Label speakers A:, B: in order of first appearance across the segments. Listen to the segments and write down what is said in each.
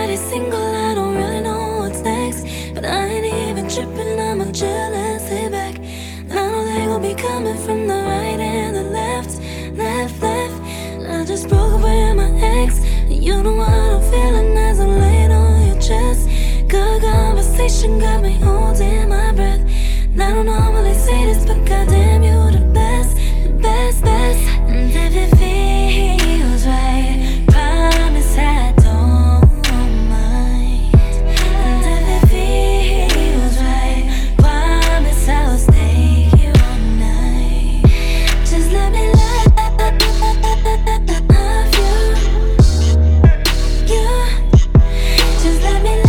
A: already single, I don't really know what's next. But I ain't even tripping, I'ma chill and sit back. I know they gon' be coming from the right and the left. I just broke up with my ex. You know what I'm feeling as I'm laying on your chest. Good conversation got me holding my breath. And I don't normally say this, but goddamn, you the best, the best, best. And if it feels right, promise I don't mind. And if it feels right, promise I'll stay here all night. Just let me love you, just let me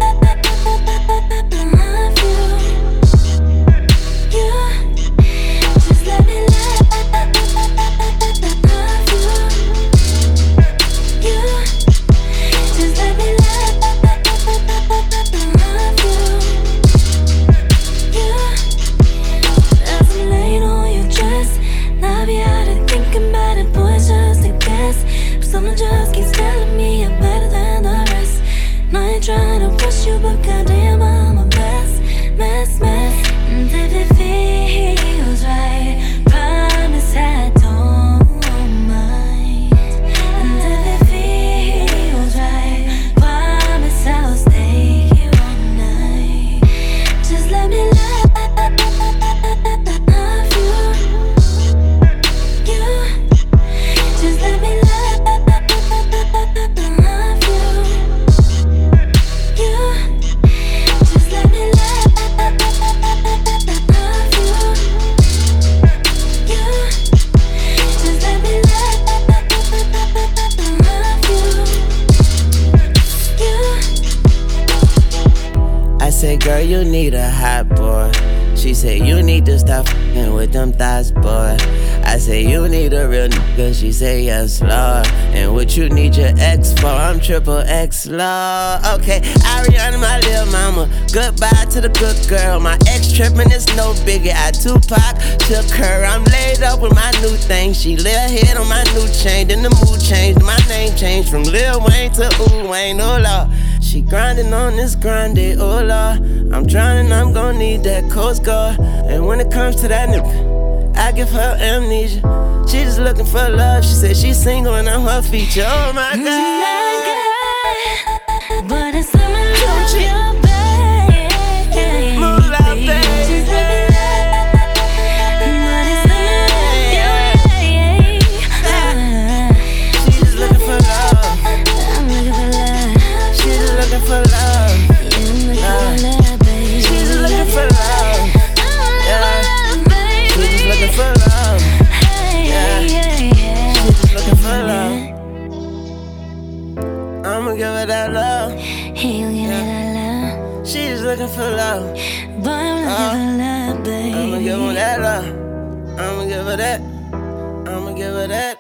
A: someone just keeps telling me I'm better than the rest. And I ain't trying to push you, but goddamn, I'm a mess. And if it feels right, promise I don't mind. And if it feels right, promise I'll stay here all night. Just let me love you, just let me love.
B: I said, girl, you need a hot boy. She said, you need to stop f***ing with them thighs, boy. I said, you need a real nigga. She said, yes, Lord. And what you need your ex for? I'm triple X, Lord. Okay, Ariana, my little mama. Goodbye to the good girl. My ex trippin', it's no biggie. I Tupac took her. I'm laid up with my new thing. She lil' head on my new chain. Then the mood changed. My name changed from Lil Wayne to Ooh Wayne, oh Lord. She grinding on this grind, oh Lord. I'm drowning, I'm gon' need that Coast Guard. And when it comes to that nigga, I give her amnesia. She just looking for love. She said she's single and I'm her feature. Oh my God.
A: But it's not my love, your baby.
B: Moolah, baby.
A: But it's not my love, your baby.
B: She just looking for love.
A: I'm looking for love.
B: She just looking for love.
A: I'm looking for love, baby.
B: She just looking for love. She just looking for love. Yeah. She just looking for love. I'ma give her that love.
A: He gon' give me that love.
B: She just looking for love.
A: Boy, I'm looking for love, baby.
B: I'ma give her that love. I'ma give her that. I'ma give her that.